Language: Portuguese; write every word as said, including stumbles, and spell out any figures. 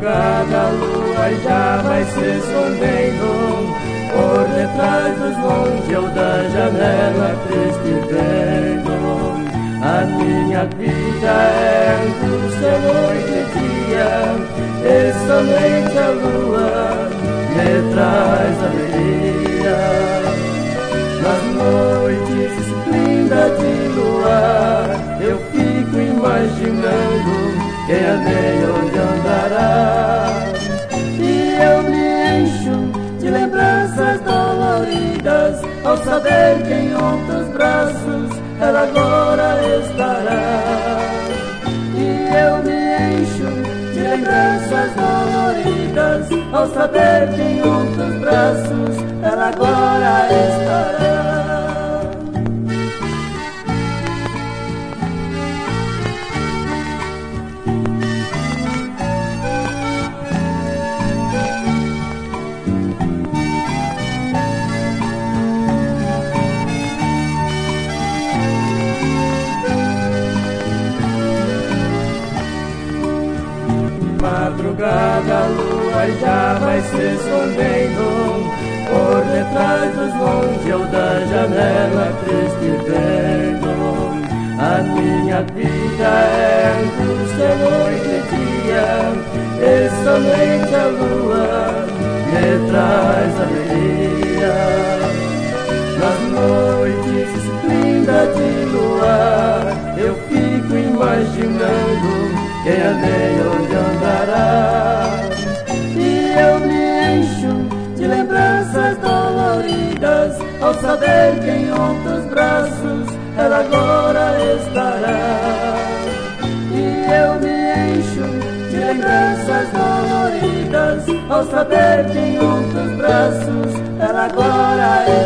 madrugada a lua já vai se escondendo por detrás dos montes, eu da janela triste vendo. A minha vida é angústia, noite e dia, e somente a lua me traz alegria. Nas noites lindas de luar, eu fico imaginando quem andei onde andará. E eu me encho de lembranças doloridas ao saber que em outros braços ela agora estará. E eu me encho de lembranças doloridas ao saber que em outros braços ela agora estará. Madrugada a lua já vai se escondendo por detrás dos montes, eu da janela triste vendo. A minha vida é angústia, noite e dia, e somente a lua me traz alegria. Nas noites lindas de luar, eu fico imaginando quem andei onde andará. E eu me encho de lembranças doloridas ao saber que em outros braços ela agora estará. E eu me encho de lembranças doloridas ao saber que em outros braços ela agora estará.